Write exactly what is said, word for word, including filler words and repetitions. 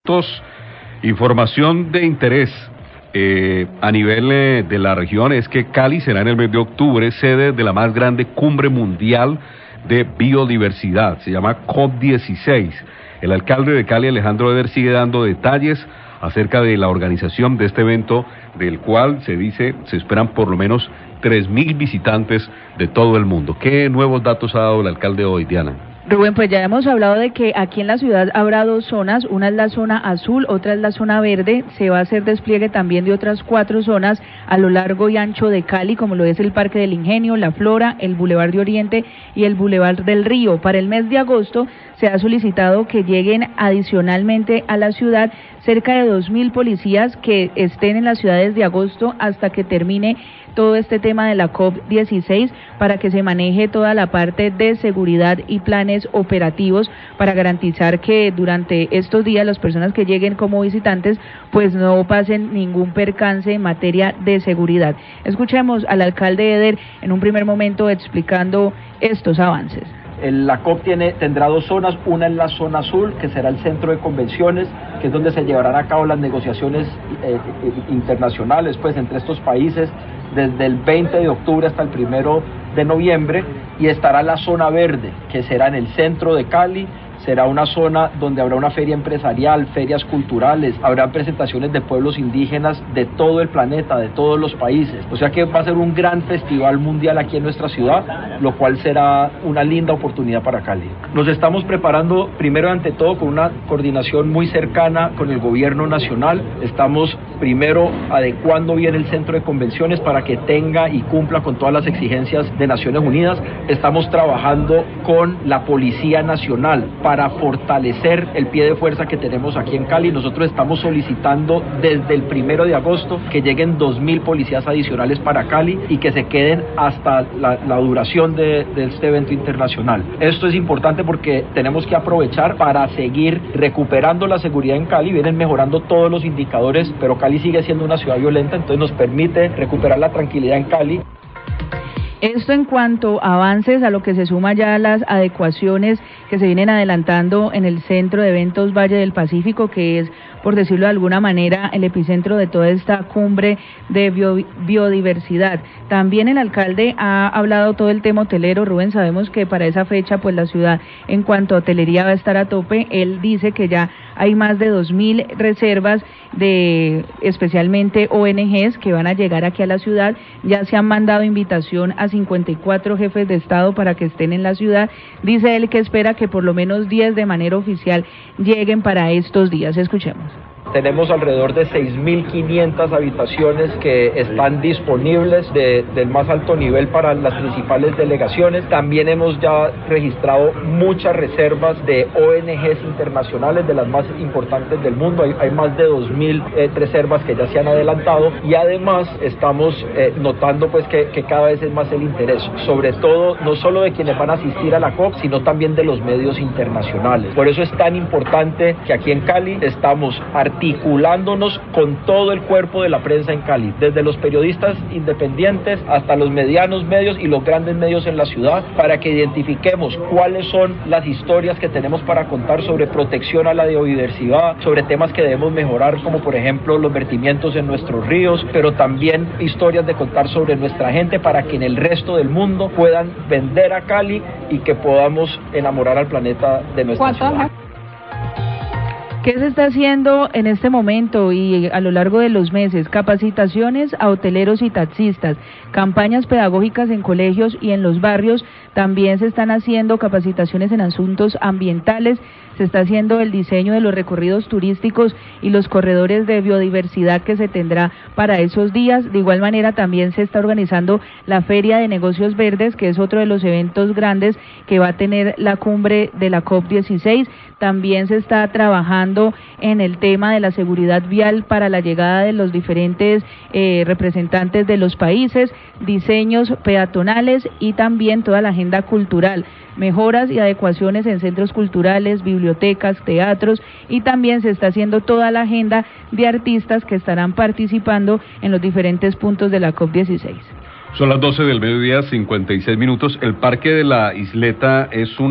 minutos. Información de interés eh, a nivel eh, de la región es que Cali será en el mes de octubre sede de la más grande cumbre mundial de biodiversidad. Se llama COP dieciséis. El alcalde de Cali, Alejandro Eder, sigue dando detalles acerca de la organización de este evento, del cual se dice se esperan por lo menos tres mil visitantes de todo el mundo. ¿Qué nuevos datos ha dado el alcalde hoy, Diana? Rubén, pues ya hemos hablado de que aquí en la ciudad habrá dos zonas, una es la zona azul, otra es la zona verde. Se va a hacer despliegue también de otras cuatro zonas a lo largo y ancho de Cali, como lo es el Parque del Ingenio, La Flora, el Boulevard de Oriente y el Boulevard del Río. Para el mes de agosto se ha solicitado que lleguen adicionalmente a la ciudad cerca de dos mil policías que estén en las ciudades de agosto hasta que termine todo este tema de la COP dieciséis, para que se maneje toda la parte de seguridad y planes operativos para garantizar que durante estos días las personas que lleguen como visitantes pues no pasen ningún percance en materia de seguridad. Escuchemos al alcalde Eder en un primer momento explicando estos avances. La COP tiene, tendrá dos zonas, una en la zona azul, que será el centro de convenciones, que es donde se llevarán a cabo las negociaciones eh, internacionales pues entre estos países desde el veinte de octubre hasta el primero de noviembre, y estará la zona verde, que será en el centro de Cali. Será una zona donde habrá una feria empresarial, ferias culturales, habrá presentaciones de pueblos indígenas de todo el planeta, de todos los países. O sea que va a ser un gran festival mundial aquí en nuestra ciudad, lo cual será una linda oportunidad para Cali. Nos estamos preparando primero ante todo con una coordinación muy cercana con el gobierno nacional. Estamos primero adecuando bien el centro de convenciones para que tenga y cumpla con todas las exigencias de Naciones Unidas. Estamos trabajando con la Policía Nacional para fortalecer el pie de fuerza que tenemos aquí en Cali. Nosotros estamos solicitando desde el primero de agosto que lleguen dos mil policías adicionales para Cali y que se queden hasta la, la duración de, de este evento internacional. Esto es importante porque tenemos que aprovechar para seguir recuperando la seguridad en Cali. Vienen mejorando todos los indicadores, pero Cali sigue siendo una ciudad violenta, entonces nos permite recuperar la tranquilidad en Cali. Esto en cuanto a avances, a lo que se suma ya las adecuaciones que se vienen adelantando en el Centro de Eventos Valle del Pacífico, que es, por decirlo de alguna manera, el epicentro de toda esta cumbre de bio, biodiversidad. También el alcalde ha hablado todo el tema hotelero. Rubén, sabemos que para esa fecha pues la ciudad en cuanto a hotelería va a estar a tope. Él dice que ya hay más de dos mil reservas de especialmente O N Ges que van a llegar aquí a la ciudad. Ya se han mandado invitación a cincuenta y cuatro jefes de Estado para que estén en la ciudad. Dice él que espera que por lo menos diez de manera oficial lleguen para estos días. Escuchemos. Tenemos alrededor de seis mil quinientas habitaciones que están disponibles de, del más alto nivel para las principales delegaciones. También hemos ya registrado muchas reservas de O N Ges internacionales, de las más importantes del mundo. Hay, hay más de dos mil eh, reservas que ya se han adelantado, y además estamos eh, notando pues que, que cada vez es más el interés, sobre todo no solo de quienes van a asistir a la COP, sino también de los medios internacionales. Por eso es tan importante que aquí en Cali estamos articulando articulándonos con todo el cuerpo de la prensa en Cali, desde los periodistas independientes hasta los medianos medios y los grandes medios en la ciudad, para que identifiquemos cuáles son las historias que tenemos para contar sobre protección a la biodiversidad, sobre temas que debemos mejorar, como por ejemplo los vertimientos en nuestros ríos, pero también historias de contar sobre nuestra gente, para que en el resto del mundo puedan vender a Cali y que podamos enamorar al planeta de nuestra ciudad. ¿Qué se está haciendo en este momento y a lo largo de los meses? Capacitaciones a hoteleros y taxistas, campañas pedagógicas en colegios y en los barrios. También se están haciendo capacitaciones en asuntos ambientales. Se está haciendo el diseño de los recorridos turísticos y los corredores de biodiversidad que se tendrá para esos días. De igual manera, también se está organizando la Feria de Negocios Verdes, que es otro de los eventos grandes que va a tener la cumbre de la COP dieciséis. También se está trabajando en el tema de la seguridad vial para la llegada de los diferentes eh, representantes de los países, diseños peatonales y también toda la agenda cultural, mejoras y adecuaciones en centros culturales, bibliotecas, teatros, y también se está haciendo toda la agenda de artistas que estarán participando en los diferentes puntos de la COP dieciséis. Son las doce del mediodía, cincuenta y seis minutos. El Parque de la Isleta es un